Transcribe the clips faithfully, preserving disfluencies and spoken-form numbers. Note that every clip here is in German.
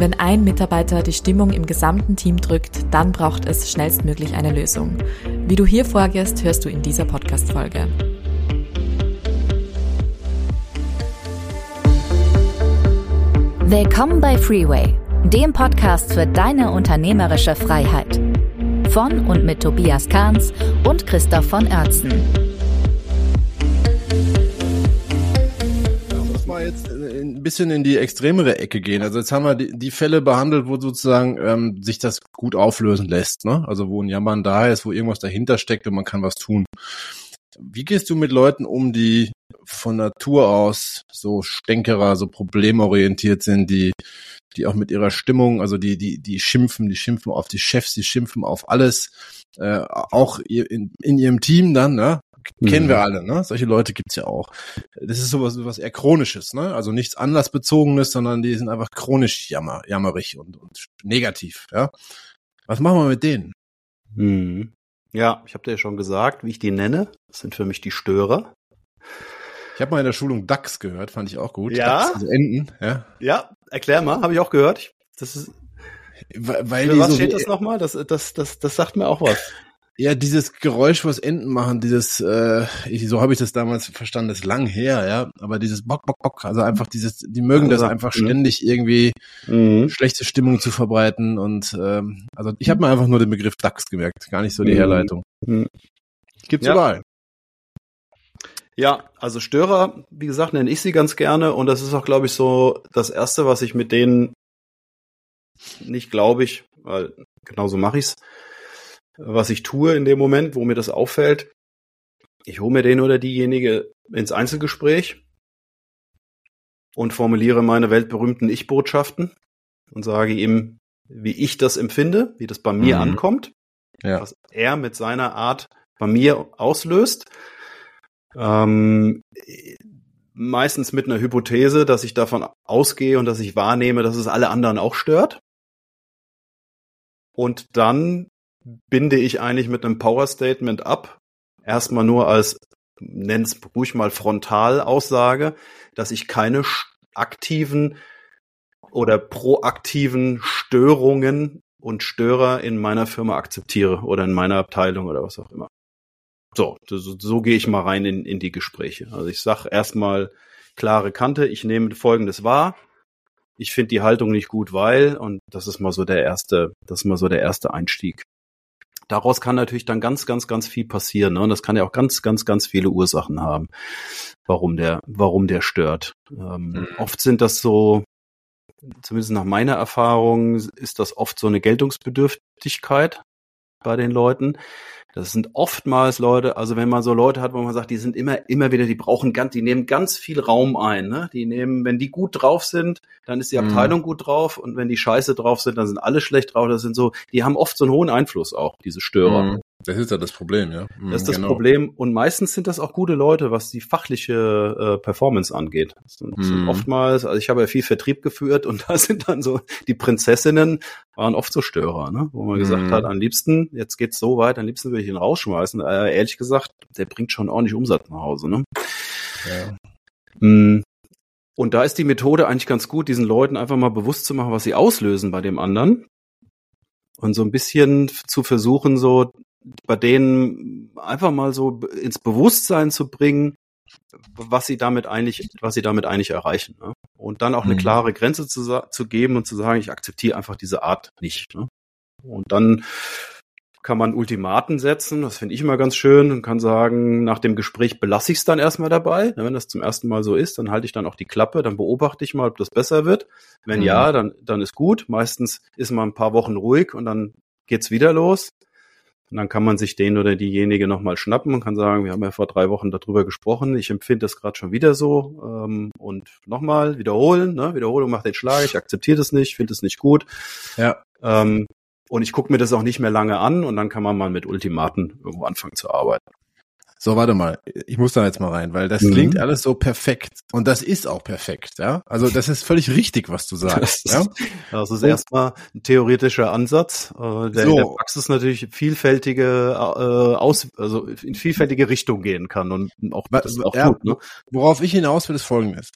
Wenn ein Mitarbeiter die Stimmung im gesamten Team drückt, dann braucht es schnellstmöglich eine Lösung. Wie du hier vorgehst, hörst du in dieser Podcast-Folge. Willkommen bei Freeway, dem Podcast für deine unternehmerische Freiheit. Von und mit Tobias Kahns und Christoph von Oertzen. Lass mal jetzt ein bisschen in die extremere Ecke gehen. Also jetzt haben wir die, die Fälle behandelt, wo sozusagen ähm, sich das gut auflösen lässt, ne? Also wo ein Jammern da ist, wo irgendwas dahinter steckt und man kann was tun. Wie gehst du mit Leuten um, die von Natur aus so Stänkerer, so problemorientiert sind, die die auch mit ihrer Stimmung, also die die die schimpfen, die schimpfen auf die Chefs, die schimpfen auf alles, äh, auch in, in ihrem Team dann, ne? Kennen wir alle, ne? Solche Leute gibt's ja auch. Das ist sowas, sowas eher Chronisches, ne? Also nichts Anlassbezogenes, sondern die sind einfach chronisch jammer, jammerig und, und negativ, ja? Was machen wir mit denen? Hm. Ja, ich habe dir ja schon gesagt, wie ich die nenne. Das sind für mich die Störer. Ich habe mal in der Schulung Dachs gehört, fand ich auch gut. Ja. Dachs, also Enten, ja. Ja, erklär mal, habe ich auch gehört. Das ist, weil, weil für die was so steht wie, das nochmal? Das, das, das, das sagt mir auch was. Ja, dieses Geräusch, was Enten machen, dieses, äh, ich, so habe ich das damals verstanden, das ist lang her, ja, aber dieses Bock, Bock, Bock, also einfach dieses, die mögen also, das einfach mh. ständig irgendwie mhm. schlechte Stimmung zu verbreiten und, ähm, also ich habe mir einfach nur den Begriff Dachs gemerkt, gar nicht so die mhm. Herleitung. Mhm. Gibt's ja. überall. Ja, also Störer, wie gesagt, nenne ich sie ganz gerne und das ist auch, glaube ich, so das Erste, was ich mit denen, nicht glaube ich, weil genauso mache ich's, was ich tue in dem Moment, wo mir das auffällt. Ich hole mir den oder diejenige ins Einzelgespräch und formuliere meine weltberühmten Ich-Botschaften und sage ihm, wie ich das empfinde, wie das bei mir mhm. ankommt, ja. was er mit seiner Art bei mir auslöst. Ähm, meistens mit einer Hypothese, dass ich davon ausgehe und dass ich wahrnehme, dass es alle anderen auch stört. Und dann binde ich eigentlich mit einem Power-Statement ab, erstmal nur als, nenn's ruhig mal Frontalaussage, dass ich keine aktiven oder proaktiven Störungen und Störer in meiner Firma akzeptiere oder in meiner Abteilung oder was auch immer. So, so, so gehe ich mal rein in, in die Gespräche. Also ich sage erstmal klare Kante, ich nehme Folgendes wahr. Ich finde die Haltung nicht gut, weil, und das ist mal so der erste, das ist mal so der erste Einstieg. Daraus kann natürlich dann ganz, ganz, ganz viel passieren, ne? Und das kann ja auch ganz, ganz, ganz viele Ursachen haben, warum der, warum der stört. Ähm, mhm. Oft sind das so, zumindest nach meiner Erfahrung, ist das oft so eine Geltungsbedürftigkeit bei den Leuten. Das sind oftmals Leute, also wenn man so Leute hat, wo man sagt, die sind immer, immer wieder, die brauchen ganz, die nehmen ganz viel Raum ein, ne? Die nehmen, wenn die gut drauf sind, dann ist die Abteilung mhm. gut drauf und wenn die scheiße drauf sind, dann sind alle schlecht drauf. Das sind so, die haben oft so einen hohen Einfluss auch, diese Störer. Mhm. Das ist ja das Problem, ja. Mhm, das ist das genau. Problem und meistens sind das auch gute Leute, was die fachliche äh, Performance angeht. Das sind, das sind mhm. oftmals, also ich habe ja viel Vertrieb geführt und da sind dann so, die Prinzessinnen waren oft so Störer, ne? Wo man mhm. gesagt hat, am liebsten, jetzt geht's so weit, am liebsten würde ich ihn rausschmeißen. Äh, ehrlich gesagt, der bringt schon ordentlich Umsatz nach Hause, ne? Ja. Mhm. Und da ist die Methode eigentlich ganz gut, diesen Leuten einfach mal bewusst zu machen, was sie auslösen bei dem anderen. Und so ein bisschen zu versuchen, so bei denen einfach mal so ins Bewusstsein zu bringen, was sie damit eigentlich, was sie damit eigentlich erreichen, ne? Und dann auch eine mhm. klare Grenze zu, zu geben und zu sagen, ich akzeptiere einfach diese Art nicht, ne? Und dann kann man Ultimaten setzen, das finde ich immer ganz schön und kann sagen, nach dem Gespräch belasse ich es dann erstmal dabei. Wenn das zum ersten Mal so ist, dann halte ich dann auch die Klappe, dann beobachte ich mal, ob das besser wird. Wenn mhm. ja, dann, dann ist gut. Meistens ist man ein paar Wochen ruhig und dann geht's wieder los. Und dann kann man sich den oder diejenige nochmal schnappen und kann sagen, wir haben ja vor drei Wochen darüber gesprochen, ich empfinde das gerade schon wieder so ähm, und nochmal wiederholen, ne? Wiederholung macht den Schlag, ich akzeptiere das nicht, finde es nicht gut. Ja. Ähm, und ich gucke mir das auch nicht mehr lange an und dann kann man mal mit Ultimaten irgendwo anfangen zu arbeiten. So, warte mal, ich muss da jetzt mal rein, weil das mhm. klingt alles so perfekt und das ist auch perfekt, ja. Also das ist völlig richtig, was du sagst. Das ist, ja? Das ist erstmal ein theoretischer Ansatz, äh, der so. in der Praxis natürlich vielfältige äh, aus, also in vielfältige Richtungen gehen kann und auch das ist auch ja, gut, ne? Worauf ich hinaus will, ist Folgendes: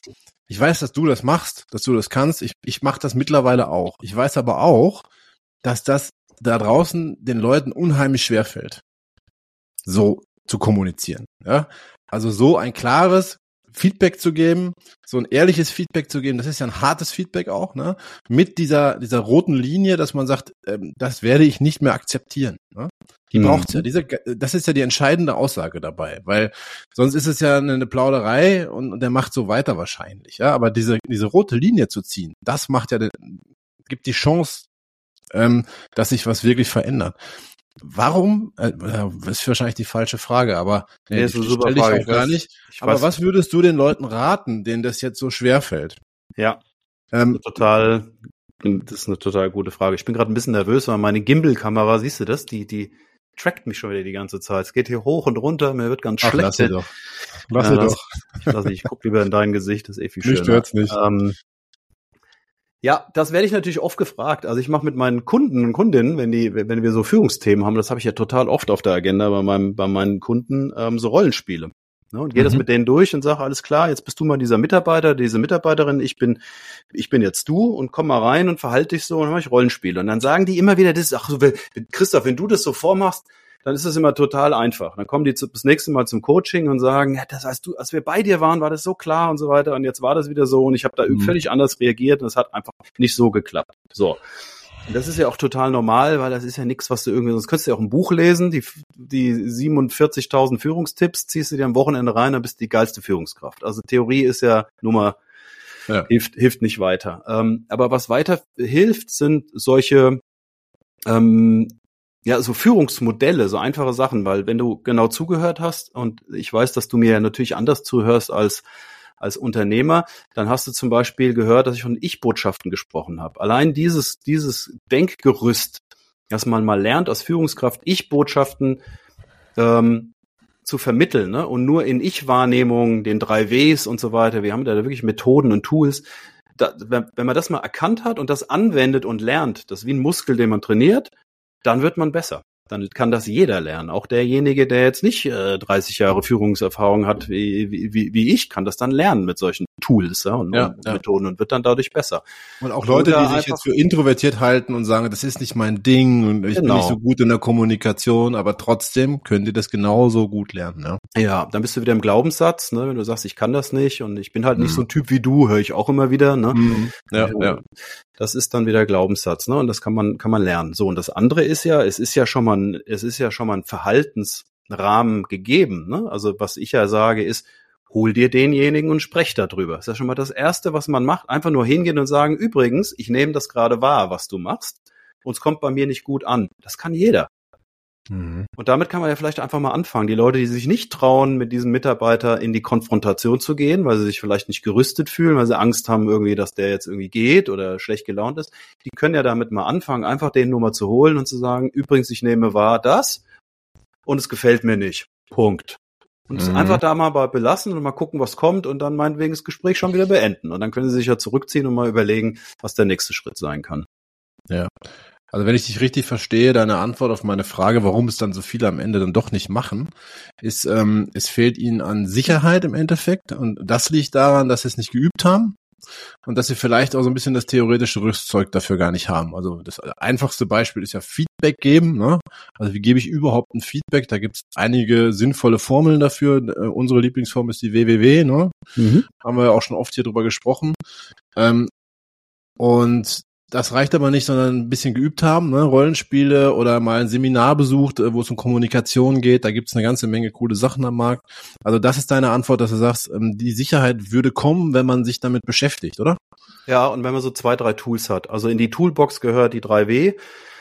Ich weiß, dass du das machst, dass du das kannst. Ich, ich mache das mittlerweile auch. Ich weiß aber auch, dass das da draußen den Leuten unheimlich schwerfällt, so zu kommunizieren. Ja? Also so ein klares Feedback zu geben, so ein ehrliches Feedback zu geben, das ist ja ein hartes Feedback auch, ne? Mit dieser dieser roten Linie, dass man sagt, ähm, das werde ich nicht mehr akzeptieren. Ne? Die mhm. braucht's ja. Diese, das ist ja die entscheidende Aussage dabei, weil sonst ist es ja eine, eine Plauderei und, und der macht so weiter wahrscheinlich. Ja, aber diese diese rote Linie zu ziehen, das macht ja gibt die Chance, ähm, dass sich was wirklich verändert. Warum? Äh, ist wahrscheinlich die falsche Frage, aber nee, nee, die stelle ich auch gar nicht. Aber was würdest du den Leuten raten, denen das jetzt so schwer fällt? Ja, ähm, total. Das ist eine total gute Frage. Ich bin gerade ein bisschen nervös, weil meine Gimbal-Kamera, siehst du das? Die die trackt mich schon wieder die ganze Zeit. Es geht hier hoch und runter, mir wird ganz Ach, schlecht. Lass sie doch. Lass ja, sie lass, doch. Ich, lass, ich guck lieber in dein Gesicht, das ist eh viel schöner. Mich stört's nicht. Ähm, Ja, das werde ich natürlich oft gefragt. Also ich mache mit meinen Kunden und Kundinnen, wenn die, wenn wir so Führungsthemen haben, das habe ich ja total oft auf der Agenda bei meinem, bei meinen Kunden, ähm, so Rollenspiele. Ne, und gehe mhm. das mit denen durch und sage, alles klar, jetzt bist du mal dieser Mitarbeiter, diese Mitarbeiterin, ich bin, ich bin jetzt du und komm mal rein und verhalte dich so und dann mache ich Rollenspiele. Und dann sagen die immer wieder, das ist, ach so, Christoph, wenn du das so vormachst, dann ist das immer total einfach. Dann kommen die zu, das nächste Mal zum Coaching und sagen, ja, das heißt, du, als wir bei dir waren, war das so klar und so weiter und jetzt war das wieder so und ich habe da mhm. völlig anders reagiert und es hat einfach nicht so geklappt. So. Und das ist ja auch total normal, weil das ist ja nichts, was du irgendwie, sonst könntest du ja auch ein Buch lesen, die, die siebenundvierzigtausend Führungstipps, ziehst du dir am Wochenende rein, dann bist du die geilste Führungskraft. Also Theorie ist ja Nummer, ja. hilft, hilft nicht weiter. Ähm, aber was weiter hilft, sind solche, ähm, ja, so Führungsmodelle, so einfache Sachen, weil wenn du genau zugehört hast und ich weiß, dass du mir ja natürlich anders zuhörst als als Unternehmer, dann hast du zum Beispiel gehört, dass ich von Ich-Botschaften gesprochen habe. Allein dieses dieses Denkgerüst, dass man mal lernt, als Führungskraft Ich-Botschaften ähm, zu vermitteln, ne? Und nur in Ich-Wahrnehmung, den drei Ws und so weiter, wir haben da wirklich Methoden und Tools. Da, wenn man das mal erkannt hat und das anwendet und lernt, das ist wie ein Muskel, den man trainiert, dann wird man besser. Dann kann das jeder lernen. Auch derjenige, der jetzt nicht äh, dreißig Jahre Führungserfahrung hat, wie, wie, wie ich, kann das dann lernen mit solchen Tools ja, und, ja, und ja. Methoden und wird dann dadurch besser. Und auch Leute, Oder die sich jetzt für introvertiert halten und sagen, das ist nicht mein Ding und ich genau. bin nicht so gut in der Kommunikation, aber trotzdem können die das genauso gut lernen. Ja, ja dann bist du wieder im Glaubenssatz, ne? Wenn du sagst, ich kann das nicht und ich bin halt mhm. nicht so ein Typ wie du, höre ich auch immer wieder. Ne? Mhm. Ja, und, ja. Das ist dann wieder Glaubenssatz, ne? Und das kann man kann man lernen. So, und das andere ist ja, es ist ja schon mal ein, es ist ja schon mal ein Verhaltensrahmen gegeben, ne? Also was ich ja sage ist, hol dir denjenigen und sprech darüber. Das ist ja schon mal das Erste, was man macht. Einfach nur hingehen und sagen, übrigens, ich nehme das gerade wahr, was du machst, und es kommt bei mir nicht gut an. Das kann jeder. Mhm. Und damit kann man ja vielleicht einfach mal anfangen. Die Leute, die sich nicht trauen, mit diesem Mitarbeiter in die Konfrontation zu gehen, weil sie sich vielleicht nicht gerüstet fühlen, weil sie Angst haben irgendwie, dass der jetzt irgendwie geht oder schlecht gelaunt ist, die können ja damit mal anfangen, einfach den nur mal zu holen und zu sagen, übrigens, ich nehme wahr das und es gefällt mir nicht. Punkt. Und es mhm. einfach da mal belassen und mal gucken, was kommt und dann meinetwegen das Gespräch schon wieder beenden. Und dann können sie sich ja zurückziehen und mal überlegen, was der nächste Schritt sein kann. Ja. Also wenn ich dich richtig verstehe, deine Antwort auf meine Frage, warum es dann so viele am Ende dann doch nicht machen, ist, ähm, es fehlt ihnen an Sicherheit im Endeffekt und das liegt daran, dass sie es nicht geübt haben und dass sie vielleicht auch so ein bisschen das theoretische Rüstzeug dafür gar nicht haben. Also das einfachste Beispiel ist ja Feedback geben, ne? Also wie gebe ich überhaupt ein Feedback? Da gibt es einige sinnvolle Formeln dafür. Äh, unsere Lieblingsform ist die W W W, ne? Mhm. Haben wir ja auch schon oft hier drüber gesprochen. Ähm, und das reicht aber nicht, sondern ein bisschen geübt haben, ne? Rollenspiele oder mal ein Seminar besucht, wo es um Kommunikation geht. Da gibt's eine ganze Menge coole Sachen am Markt. Also das ist deine Antwort, dass du sagst, die Sicherheit würde kommen, wenn man sich damit beschäftigt, oder? Ja, und wenn man so zwei, drei Tools hat. Also in die Toolbox gehört die drei W.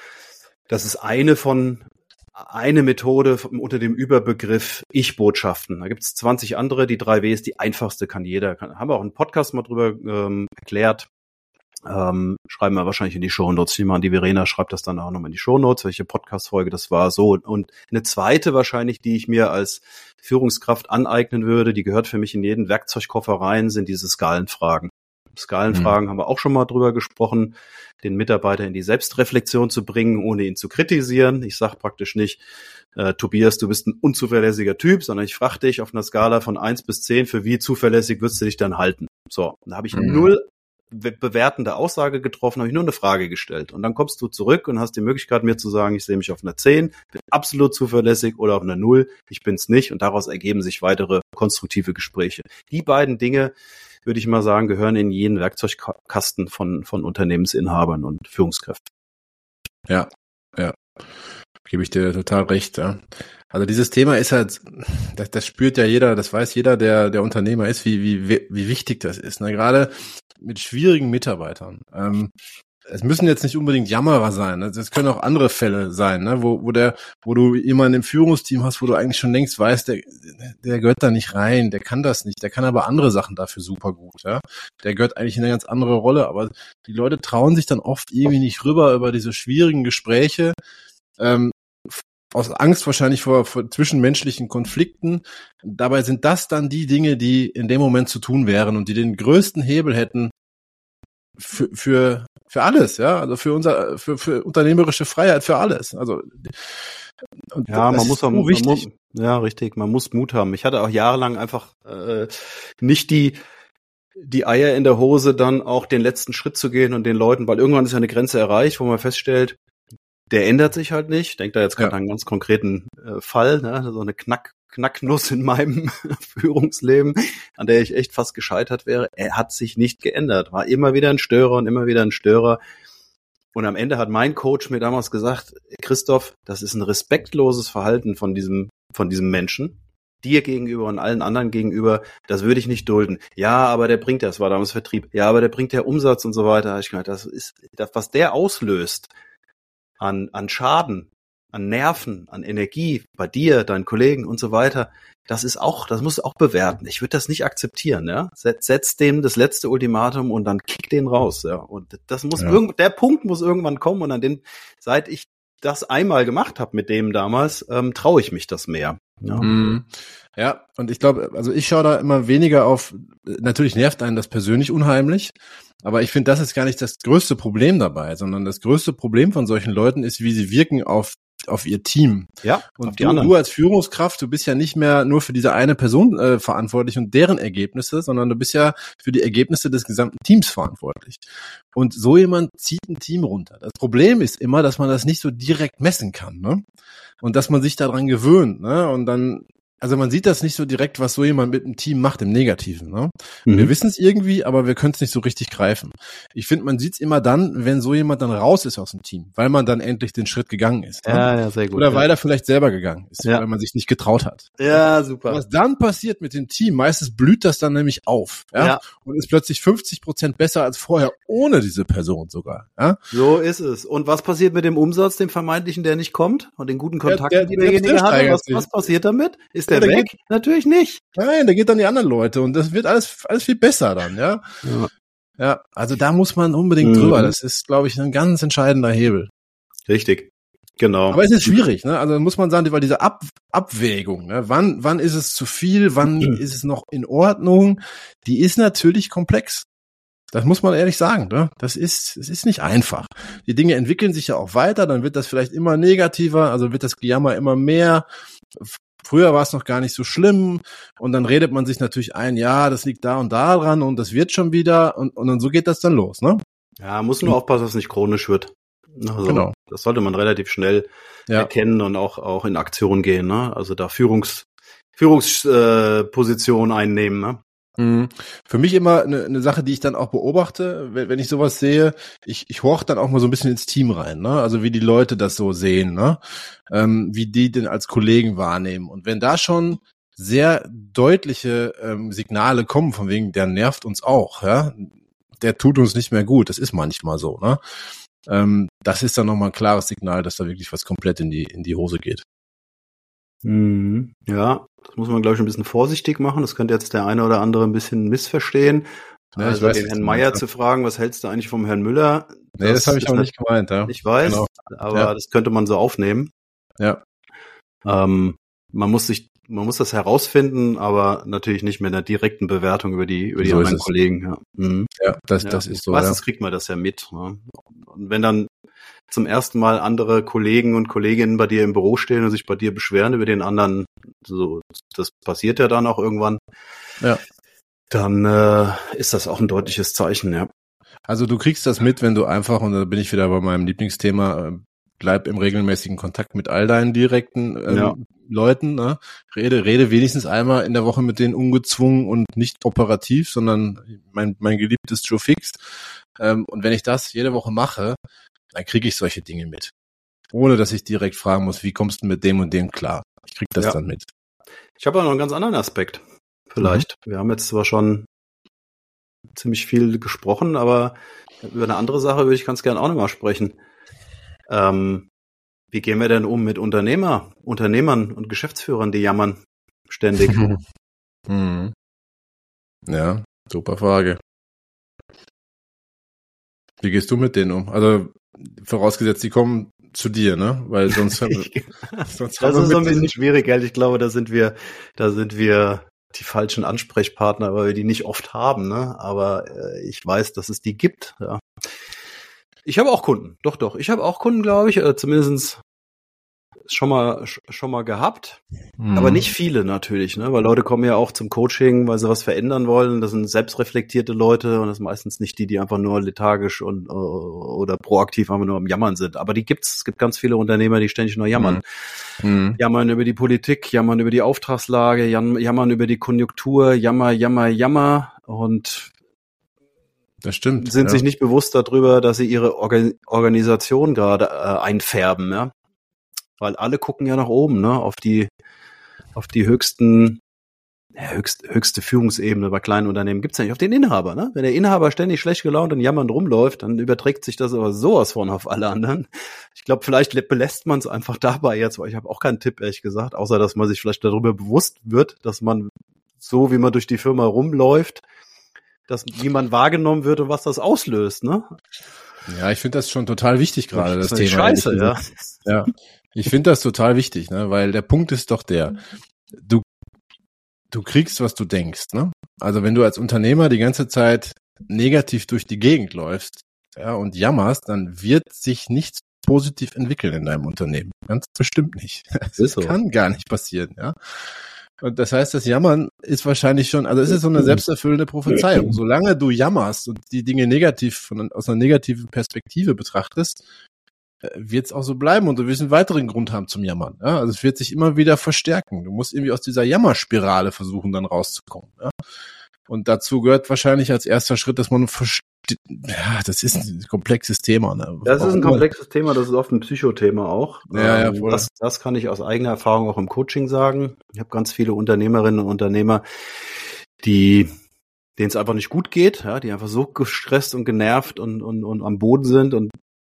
Das ist eine von eine Methode unter dem Überbegriff Ich-Botschaften. Da gibt's zwanzig andere. Die drei W ist die einfachste, kann jeder. Kann, haben wir auch einen Podcast mal drüber ähm, erklärt. Ähm, schreiben wir wahrscheinlich in die Shownotes. Ich nehme an, die Verena schreibt das dann auch nochmal in die Shownotes, welche Podcast-Folge das war. So, und eine zweite wahrscheinlich, die ich mir als Führungskraft aneignen würde, die gehört für mich in jeden Werkzeugkoffer rein, sind diese Skalenfragen. Skalenfragen Mhm. haben wir auch schon mal drüber gesprochen, den Mitarbeiter in die Selbstreflexion zu bringen, ohne ihn zu kritisieren. Ich sage praktisch nicht, äh, Tobias, du bist ein unzuverlässiger Typ, sondern ich frage dich auf einer Skala von eins bis zehn, für wie zuverlässig würdest du dich dann halten? So, da habe ich Mhm. null bewertende Aussage getroffen, habe ich nur eine Frage gestellt. Und dann kommst du zurück und hast die Möglichkeit, mir zu sagen, ich sehe mich auf einer zehn, bin absolut zuverlässig, oder auf einer null, ich bin's nicht. Und daraus ergeben sich weitere konstruktive Gespräche. Die beiden Dinge, würde ich mal sagen, gehören in jeden Werkzeugkasten von, von Unternehmensinhabern und Führungskräften. Ja, ja. Gebe ich dir total recht, ja. Also dieses Thema ist halt, das, das spürt ja jeder, das weiß jeder, der der Unternehmer ist, wie wie wie wichtig das ist. Ne? Gerade mit schwierigen Mitarbeitern. Ähm, es müssen jetzt nicht unbedingt Jammerer sein. Ne? Das können auch andere Fälle sein, ne? wo wo der, wo du jemanden im Führungsteam hast, wo du eigentlich schon längst weißt, der der gehört da nicht rein, der kann das nicht, der kann aber andere Sachen dafür super gut. Ja, der gehört eigentlich in eine ganz andere Rolle. Aber die Leute trauen sich dann oft irgendwie nicht rüber über diese schwierigen Gespräche. Ähm, aus Angst wahrscheinlich vor, vor zwischenmenschlichen Konflikten. Dabei sind das dann die Dinge, die in dem Moment zu tun wären und die den größten Hebel hätten für für für alles, ja, also für unser für für unternehmerische Freiheit, für alles. Also und Ja, man muss so auch, man wichtig. muss, ja, richtig, man muss Mut haben. Ich hatte auch jahrelang einfach äh, nicht die die Eier in der Hose, dann auch den letzten Schritt zu gehen und den Leuten, weil irgendwann ist ja eine Grenze erreicht, wo man feststellt, der ändert sich halt nicht. Ich denke da jetzt gerade Ja. an einen ganz konkreten äh, Fall, ne? So eine Knack, Knacknuss in meinem Führungsleben, an der ich echt fast gescheitert wäre. Er hat sich nicht geändert, war immer wieder ein Störer und immer wieder ein Störer. Und am Ende hat mein Coach mir damals gesagt, Christoph, das ist ein respektloses Verhalten von diesem, von diesem Menschen, dir gegenüber und allen anderen gegenüber, das würde ich nicht dulden. Ja, aber der bringt, das war damals Vertrieb, ja, aber der bringt ja Umsatz und so weiter. Da hab ich gedacht, das ist, das, was der auslöst, an an Schaden, an Nerven, an Energie bei dir, deinen Kollegen und so weiter, das ist auch, das musst du auch bewerten. Ich würde das nicht akzeptieren, ja. Setz, setz dem das letzte Ultimatum und dann kick den raus, ja. Und das muss Ja. irgend, der Punkt muss irgendwann kommen und an dem, seit ich das einmal gemacht habe mit dem damals, ähm, traue ich mich das mehr. Ja. Mhm. Ja, und ich glaube, also ich schaue da immer weniger auf, natürlich nervt einen das persönlich unheimlich, aber ich finde, das ist gar nicht das größte Problem dabei, sondern das größte Problem von solchen Leuten ist, wie sie wirken auf auf ihr Team. Ja, und auf die du, anderen. du als Führungskraft, du bist ja nicht mehr nur für diese eine Person äh, verantwortlich und deren Ergebnisse, sondern du bist ja für die Ergebnisse des gesamten Teams verantwortlich. Und so jemand zieht ein Team runter. Das Problem ist immer, dass man das nicht so direkt messen kann, ne? Und dass man sich daran gewöhnt, ne? Und dann, also man sieht das nicht so direkt, was so jemand mit einem Team macht im Negativen, ne? Mhm. Wir wissen es irgendwie, aber wir können es nicht so richtig greifen. Ich finde, man sieht es immer dann, wenn so jemand dann raus ist aus dem Team, weil man dann endlich den Schritt gegangen ist. Ne? Ja, ja, sehr gut. Oder ja. weil er vielleicht selber gegangen ist, Ja. weil man sich nicht getraut hat. Ja, super. Was dann passiert mit dem Team, meistens blüht das dann nämlich auf, ja? Ja. Und ist plötzlich fünfzig Prozent besser als vorher, ohne diese Person sogar, ja? So ist es. Und was passiert mit dem Umsatz, dem vermeintlichen, der nicht kommt? Und den guten Kontakten, der- die der- derjenige der hatte? steigert Was, sich. was passiert damit? Ist Ja, der der weg? Natürlich nicht. Nein, der geht dann die anderen Leute und das wird alles, alles viel besser dann, ja? Ja. Ja, also da muss man unbedingt Mhm. drüber. Das ist, glaube ich, ein ganz entscheidender Hebel. Richtig. Genau. Aber es ist schwierig, ne? Also muss man sagen, weil diese Ab Abwägung, ne? Wann, wann ist es zu viel, wann ist es noch in Ordnung? Die ist natürlich komplex. Das muss man ehrlich sagen, ne? Das ist, es ist nicht einfach. Die Dinge entwickeln sich ja auch weiter, dann wird das vielleicht immer negativer, also wird das Gejammer immer mehr. Früher war es noch gar nicht so schlimm und dann redet man sich natürlich ein, ja, das liegt da und da dran und das wird schon wieder und, und dann so geht das dann los, ne? Ja, muss nur aufpassen, dass es nicht chronisch wird. Also, Genau. das sollte man relativ schnell Ja. erkennen und auch, auch in Aktion gehen, ne? Also da Führungs, Führungsposition äh, Position einnehmen, ne? Mhm. Für mich immer eine, eine Sache, die ich dann auch beobachte, wenn, wenn ich sowas sehe, ich, ich horch dann auch mal so ein bisschen ins Team rein, ne? Also wie die Leute das so sehen, ne? Ähm, wie die denn als Kollegen wahrnehmen. Und wenn da schon sehr deutliche ähm, Signale kommen, von wegen, der nervt uns auch, ja, der tut uns nicht mehr gut, das ist manchmal so, ne? Ähm, das ist dann nochmal ein klares Signal, dass da wirklich was komplett in die, in die Hose geht. Mhm. Ja, das muss man, glaube ich, ein bisschen vorsichtig machen. Das könnte jetzt der eine oder andere ein bisschen missverstehen. Ja, ich also weiß, den was Herrn du Meier meinst, zu fragen, was hältst du eigentlich vom Herrn Müller? Nee, das, das habe ich ist auch nicht gemeint, ja. Ich weiß, Genau. aber Ja. das könnte man so aufnehmen. Ja. Ähm, man muss sich man muss das herausfinden, aber natürlich nicht mit einer direkten Bewertung über die über die So ist anderen es. Kollegen. Ja, mhm. Ja, das, Ja. das ist so. Meistens Ja. kriegt man das ja mit. Ne? Und wenn dann zum ersten Mal andere Kollegen und Kolleginnen bei dir im Büro stehen und sich bei dir beschweren über den anderen, so, das passiert ja dann auch irgendwann, Ja. dann äh, ist das auch ein deutliches Zeichen, ja. Also du kriegst das mit, wenn du einfach, und da bin ich wieder bei meinem Lieblingsthema, äh, bleib im regelmäßigen Kontakt mit all deinen direkten ähm, Ja. Leuten. Ne? Rede, rede wenigstens einmal in der Woche mit denen ungezwungen und nicht operativ, sondern mein, mein geliebtes Joe Fix. Ähm, und wenn ich das jede Woche mache, dann kriege ich solche Dinge mit. Ohne dass ich direkt fragen muss, wie kommst du mit dem und dem klar? Ich krieg das Ja. dann mit. Ich habe auch noch einen ganz anderen Aspekt. Vielleicht. Mhm. Wir haben jetzt zwar schon ziemlich viel gesprochen, aber über eine andere Sache würde ich ganz gern auch nochmal sprechen. Ähm, wie gehen wir denn um mit Unternehmer, Unternehmern und Geschäftsführern, die jammern ständig? Mhm. Ja, super Frage. Wie gehst du mit denen um? Also vorausgesetzt, die kommen zu dir, ne? Weil sonst, sonst das ist so ein bisschen schwierig, gell? Ich glaube, da sind wir, da sind wir die falschen Ansprechpartner, weil wir die nicht oft haben, ne? Aber äh, ich weiß, dass es die gibt. Ja. Ich habe auch Kunden, doch, doch. Ich habe auch Kunden, glaube ich, äh, zumindest schon mal schon mal gehabt, mhm. aber nicht viele natürlich, ne? Weil Leute kommen ja auch zum Coaching, weil sie was verändern wollen. Das sind selbstreflektierte Leute und das sind meistens nicht die, die einfach nur lethargisch und oder proaktiv einfach nur am Jammern sind. Aber die gibt's. Es gibt ganz viele Unternehmer, die ständig nur jammern. Mhm. Jammern über die Politik, jammern über die Auftragslage, jammern über die Konjunktur, jammer, jammer, jammer und das stimmt. Sind ja. sich nicht bewusst darüber, dass sie ihre Organ- Organisation gerade äh, einfärben, ja. Weil alle gucken ja nach oben, ne, auf die, auf die höchsten, ja, höchst, höchste Führungsebene bei kleinen Unternehmen gibt's ja nicht, auf den Inhaber, ne? Wenn der Inhaber ständig schlecht gelaunt und jammernd rumläuft, dann überträgt sich das aber sowas von auf alle anderen. Ich glaube, vielleicht belässt man es einfach dabei jetzt, weil ich habe auch keinen Tipp, ehrlich gesagt, außer dass man sich vielleicht darüber bewusst wird, dass man so, wie man durch die Firma rumläuft, dass wie man wahrgenommen wird und was das auslöst, ne? Ja, ich finde das schon total wichtig gerade, das, das Thema. Scheiße, ja. Ja. Ich finde das total wichtig, ne, weil der Punkt ist doch der, du, du kriegst, was du denkst, ne? Also wenn du als Unternehmer die ganze Zeit negativ durch die Gegend läufst, ja, und jammerst, dann wird sich nichts positiv entwickeln in deinem Unternehmen. Ganz bestimmt nicht. Das ist so. Kann gar nicht passieren, ja. Und das heißt, das Jammern ist wahrscheinlich schon, also es ist so eine selbsterfüllende Prophezeiung. Solange du jammerst und die Dinge negativ, von, aus einer negativen Perspektive betrachtest, wird es auch so bleiben und du wirst einen weiteren Grund haben zum Jammern. Ja? Also es wird sich immer wieder verstärken. Du musst irgendwie aus dieser Jammerspirale versuchen, dann rauszukommen. Ja? Und dazu gehört wahrscheinlich als erster Schritt, dass man versteht, ja, das ist ein komplexes Thema. Ne? Das ist ein komplexes Thema, das ist oft ein Psychothema auch. Ja, ja, voll. Das, das kann ich aus eigener Erfahrung auch im Coaching sagen. Ich habe ganz viele Unternehmerinnen und Unternehmer, die denen es einfach nicht gut geht, ja, die einfach so gestresst und genervt und, und, und am Boden sind und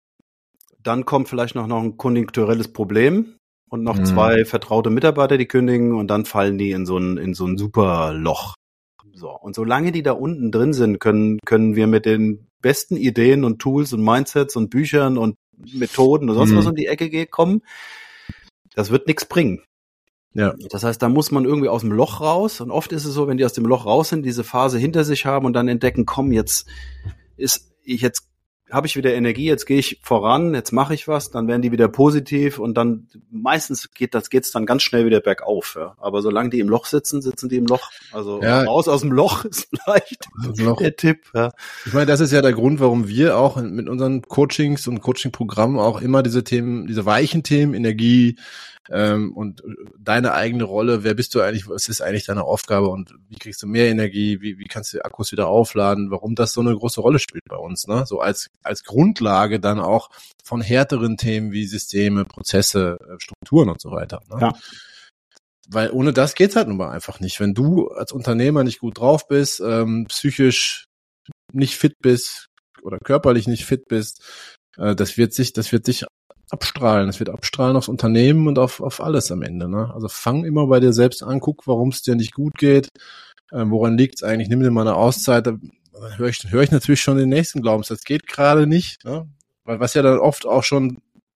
dann kommt vielleicht noch, noch ein konjunkturelles Problem und noch mhm. zwei vertraute Mitarbeiter, die kündigen und dann fallen die in so ein, in so ein super Loch. So. Und solange die da unten drin sind, können, können wir mit den besten Ideen und Tools und Mindsets und Büchern und Methoden und sonst mhm. was um die Ecke geht, kommen. Das wird nichts bringen. Ja. Das heißt, da muss man irgendwie aus dem Loch raus und oft ist es so, wenn die aus dem Loch raus sind, diese Phase hinter sich haben und dann entdecken, komm, jetzt ist ich jetzt habe ich wieder Energie, jetzt gehe ich voran, jetzt mache ich was, dann werden die wieder positiv und dann meistens geht das geht's dann ganz schnell wieder bergauf. Ja. Aber solange die im Loch sitzen, sitzen die im Loch. Also ja. raus aus dem Loch ist vielleicht Loch. Der Tipp. Ja. Ich meine, das ist ja der Grund, warum wir auch mit unseren Coachings und Coaching-Programmen auch immer diese Themen, diese weichen Themen, Energie ähm, und deine eigene Rolle, wer bist du eigentlich, was ist eigentlich deine Aufgabe und wie kriegst du mehr Energie, wie, wie kannst du die Akkus wieder aufladen, warum das so eine große Rolle spielt bei uns, ne? So als als Grundlage dann auch von härteren Themen wie Systeme, Prozesse, Strukturen und so weiter. Ne? Ja. Weil ohne das geht's halt nun mal einfach nicht. Wenn du als Unternehmer nicht gut drauf bist, ähm, psychisch nicht fit bist oder körperlich nicht fit bist, äh, das wird sich, das wird sich abstrahlen. Das wird abstrahlen aufs Unternehmen und auf auf alles am Ende. Ne? Also fang immer bei dir selbst an, guck, warum es dir nicht gut geht, äh, woran liegt's eigentlich, nimm dir mal eine Auszeit. Dann höre ich, hör ich natürlich schon den nächsten Glaubenssatz. Das geht gerade nicht, ne? Weil was ja dann oft auch schon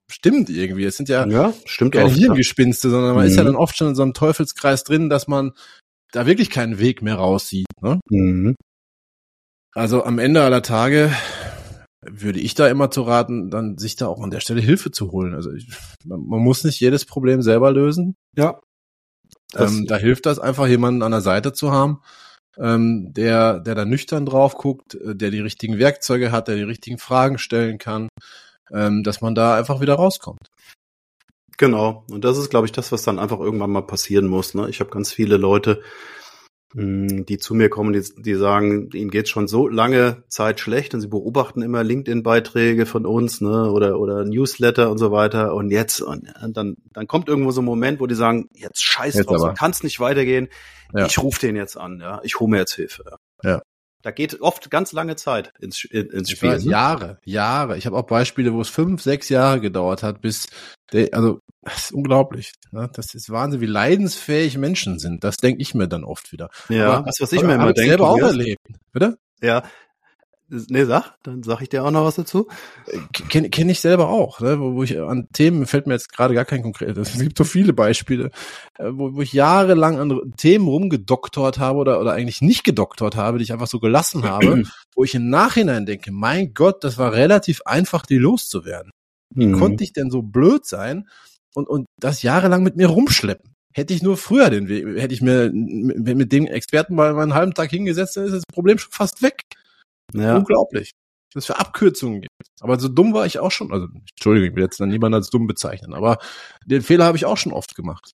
stimmt irgendwie. Es sind ja, ja stimmt keine oft, Hirngespinste, sondern man mhm. ist ja dann oft schon in so einem Teufelskreis drin, dass man da wirklich keinen Weg mehr raussieht. Ne? Mhm. Also am Ende aller Tage würde ich da immer zu raten, dann sich da auch an der Stelle Hilfe zu holen. Also ich, man, man muss nicht jedes Problem selber lösen. Ja. Ähm, da hilft das einfach, jemanden an der Seite zu haben, ähm, der, der da nüchtern drauf guckt, der die richtigen Werkzeuge hat, der die richtigen Fragen stellen kann, ähm, dass man da einfach wieder rauskommt. Genau. Und das ist, glaube ich, das, was dann einfach irgendwann mal passieren muss. Ne? Ich habe ganz viele Leute, die zu mir kommen, die, die sagen, ihnen geht's schon so lange Zeit schlecht und sie beobachten immer LinkedIn-Beiträge von uns, ne, oder oder Newsletter und so weiter und jetzt und dann dann kommt irgendwo so ein Moment, wo die sagen, jetzt scheiß jetzt drauf, so kann's nicht weitergehen. Ja. Ich rufe den jetzt an, ja, ich hole mir jetzt Hilfe. Ja. ja. Da geht oft ganz lange Zeit ins, ins Ich Spiel. weiß, Ne? Jahre, Jahre. Ich habe auch Beispiele, wo es fünf, sechs Jahre gedauert hat, bis der, also das ist unglaublich. Ne? Das ist Wahnsinn, wie leidensfähig Menschen sind. Das denke ich mir dann oft wieder. Ja, Aber, das, was ich mir immer denke. selber auch erlebt. Bitte? Ja. Nee, sag, dann sag ich dir auch noch was dazu. Kenne kenn ich selber auch, ne? wo, wo ich an Themen, fällt mir jetzt gerade gar kein konkretes, es gibt so viele Beispiele, wo, wo ich jahrelang an Themen rumgedoktort habe oder, oder eigentlich nicht gedoktort habe, die ich einfach so gelassen habe, wo ich im Nachhinein denke, mein Gott, das war relativ einfach, die loszuwerden. Wie Mhm. konnte ich denn so blöd sein und, und das jahrelang mit mir rumschleppen? Hätte ich nur früher den Weg, hätte ich mir mit, mit dem Experten mal einen halben Tag hingesetzt, dann ist das Problem schon fast weg. Ja. Unglaublich. Was für Abkürzungen gibt. Aber so dumm war ich auch schon. Also, Entschuldigung, ich will jetzt dann niemanden als dumm bezeichnen, aber den Fehler habe ich auch schon oft gemacht.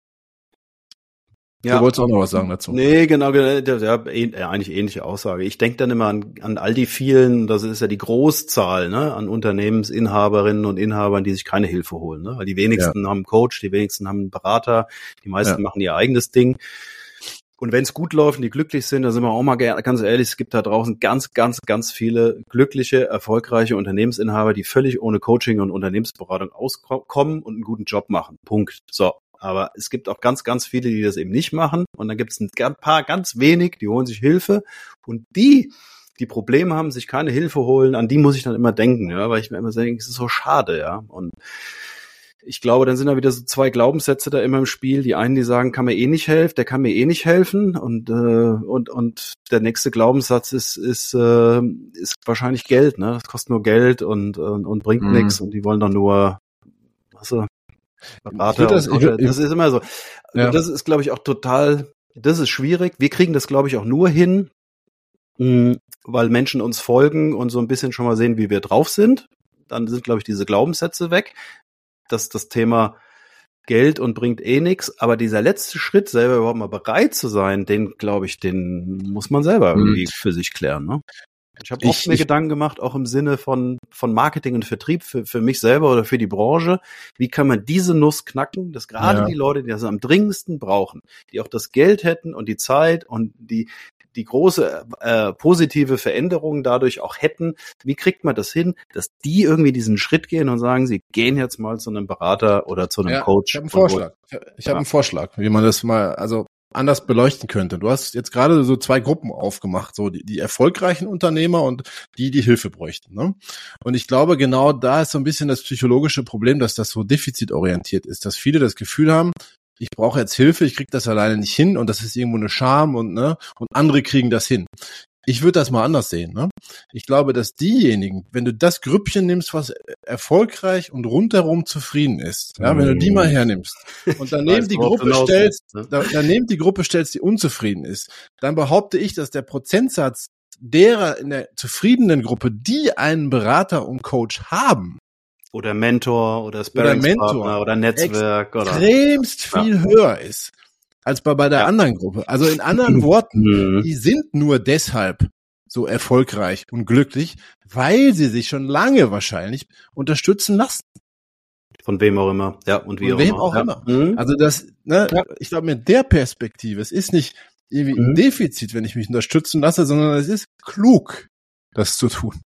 Ja. Du wolltest auch noch was sagen dazu. Nee, genau, genau, ja, äh, eigentlich ähnliche Aussage. Ich denke dann immer an, an all die vielen, das ist ja die Großzahl, ne, an Unternehmensinhaberinnen und Inhabern, die sich keine Hilfe holen, ne, weil die wenigsten ja. haben einen Coach, die wenigsten haben einen Berater, die meisten ja. machen ihr eigenes Ding. Und wenn es gut läuft und die glücklich sind, da sind wir auch mal ganz ehrlich, es gibt da draußen ganz, ganz, ganz viele glückliche, erfolgreiche Unternehmensinhaber, die völlig ohne Coaching und Unternehmensberatung auskommen und einen guten Job machen. Punkt. So. Aber es gibt auch ganz, ganz viele, die das eben nicht machen. Und dann gibt es ein paar ganz wenig, die holen sich Hilfe. Und die, die Probleme haben, sich keine Hilfe holen, an die muss ich dann immer denken, ja, weil ich mir immer denke, es ist so schade, ja. Und ich glaube, dann sind da wieder so zwei Glaubenssätze da immer im Spiel. Die einen, die sagen, kann mir eh nicht helfen, der kann mir eh nicht helfen. Und äh, und und der nächste Glaubenssatz ist ist äh, ist wahrscheinlich Geld, ne? Das kostet nur Geld und und, und bringt mhm. nichts. Und die wollen dann nur, was so, Berater. Das, ich, das ist immer so. Ja. Das ist, glaube ich, auch total. Das ist schwierig. Wir kriegen das, glaube ich, auch nur hin, mh, weil Menschen uns folgen und so ein bisschen schon mal sehen, wie wir drauf sind. Dann sind, glaube ich, diese Glaubenssätze weg. Das das Thema Geld und bringt eh nichts, aber dieser letzte Schritt, selber überhaupt mal bereit zu sein, den, glaube ich, den muss man selber irgendwie mhm. für sich klären. Ne? Ich habe oft ich, mir ich, Gedanken gemacht, auch im Sinne von von Marketing und Vertrieb für für mich selber oder für die Branche. Wie kann man diese Nuss knacken, dass gerade ja. die Leute, die das am dringendsten brauchen, die auch das Geld hätten und die Zeit und die die große äh, positive Veränderung dadurch auch hätten, wie kriegt man das hin, dass die irgendwie diesen Schritt gehen und sagen, sie gehen jetzt mal zu einem Berater oder zu einem ja, Coach? Ich habe einen Vorschlag. Ich habe ja. einen Vorschlag, wie man das mal also anders beleuchten könnte. Du hast jetzt gerade so zwei Gruppen aufgemacht, so die, die erfolgreichen Unternehmer und die, die Hilfe bräuchten. Ne? Und ich glaube, genau da ist so ein bisschen das psychologische Problem, dass das so defizitorientiert ist, dass viele das Gefühl haben, ich brauche jetzt Hilfe, ich kriege das alleine nicht hin und das ist irgendwo eine Scham und ne und andere kriegen das hin. Ich würde das mal anders sehen. Ne? Ich glaube, dass diejenigen, wenn du das Grüppchen nimmst, was erfolgreich und rundherum zufrieden ist, ja, wenn du die mal hernimmst und daneben die Gruppe stellst, ne? daneben die Gruppe stellst, die unzufrieden ist, dann behaupte ich, dass der Prozentsatz derer in der zufriedenen Gruppe, die einen Berater und Coach haben, oder Mentor oder Sparringspartner oder, oder Netzwerk oder extremst viel ja. höher ist als bei, bei der ja. anderen Gruppe. Also in anderen Worten, mhm. die sind nur deshalb so erfolgreich und glücklich, weil sie sich schon lange wahrscheinlich unterstützen lassen. Von wem auch immer. Ja, und wie Von auch wem immer. auch ja. immer. Mhm. Also das, ne, ja. ich glaube mit der Perspektive, es ist nicht irgendwie mhm. ein Defizit, wenn ich mich unterstützen lasse, sondern es ist klug, das zu tun.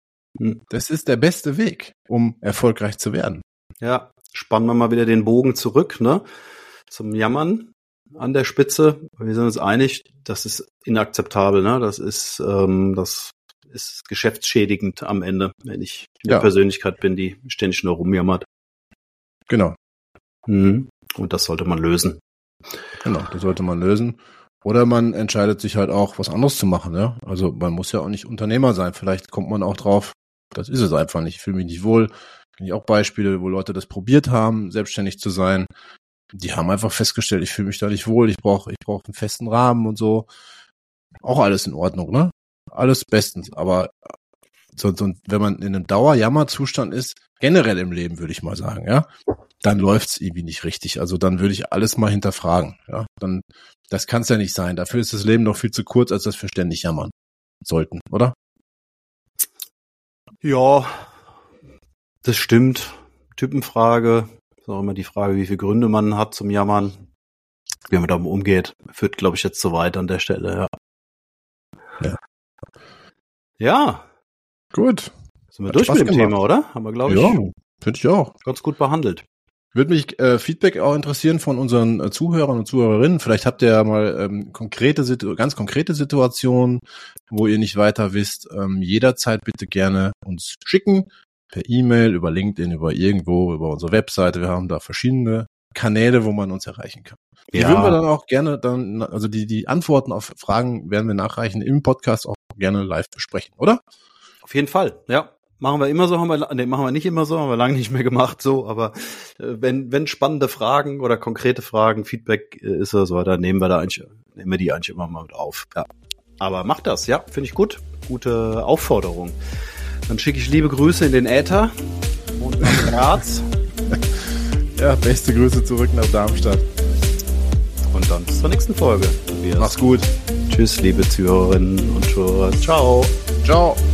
Das ist der beste Weg, um erfolgreich zu werden. Ja, spannen wir mal wieder den Bogen zurück, ne, zum Jammern an der Spitze. Wir sind uns einig, das ist inakzeptabel, ne, das ist, ähm, das ist geschäftsschädigend am Ende, wenn ich eine Ja. Persönlichkeit bin, die ständig nur rumjammert. Genau, Mhm. Und das sollte man lösen. genau, das sollte man lösen. Oder man entscheidet sich halt auch, was anderes zu machen, ja. Also man muss ja auch nicht Unternehmer sein. Vielleicht kommt man auch drauf, das ist es einfach nicht. Ich fühle mich nicht wohl. Kenne ich auch Beispiele, wo Leute das probiert haben, selbstständig zu sein. Die haben einfach festgestellt, ich fühle mich da nicht wohl, ich brauche ich brauche einen festen Rahmen und so. Auch alles in Ordnung, ne? Alles bestens. Aber so, so, wenn man in einem Dauerjammerzustand ist, generell im Leben, würde ich mal sagen, ja, dann läuft's irgendwie nicht richtig. Also dann würde ich alles mal hinterfragen, ja. Dann, das kann's ja nicht sein. Dafür ist das Leben noch viel zu kurz, als dass wir ständig jammern sollten, oder? Ja, das stimmt. Typenfrage. Ist auch immer die Frage, wie viele Gründe man hat zum Jammern. Wie man damit umgeht, führt, glaube ich, jetzt zu weit an der Stelle, ja. Ja. Ja, Gut. sind wir Hat durch Spaß mit dem gemacht. Thema, oder? Haben wir, glaube ich, Ja, finde ich auch. ganz gut behandelt. Würde mich äh, Feedback auch interessieren von unseren äh, Zuhörern und Zuhörerinnen. Vielleicht habt ihr ja mal ähm, konkrete, Situ- ganz konkrete Situationen, wo ihr nicht weiter wisst. Ähm, jederzeit bitte gerne uns schicken. Per E-Mail, über LinkedIn, über irgendwo, über unsere Webseite. Wir haben da verschiedene Kanäle, wo man uns erreichen kann. Die Ja. würden wir dann auch gerne dann, also die, die Antworten auf Fragen werden wir nachreichen im Podcast auch gerne live besprechen, oder? Auf jeden Fall, ja. Machen wir immer so, haben wir, nee, machen wir nicht immer so, haben wir lange nicht mehr gemacht, so, aber äh, wenn, wenn spannende Fragen oder konkrete Fragen, Feedback äh, ist oder so, dann nehmen wir da eigentlich, nehmen wir die eigentlich immer mal mit auf, ja. Aber macht das, ja, finde ich gut. Gute Aufforderung. Dann schicke ich liebe Grüße in den Äther und nach Graz. Ja, beste Grüße zurück nach Darmstadt. Und dann bis zur nächsten Folge. Tobias. Mach's gut. Tschüss, liebe Zuhörerinnen und Zuhörer. Ciao. Ciao.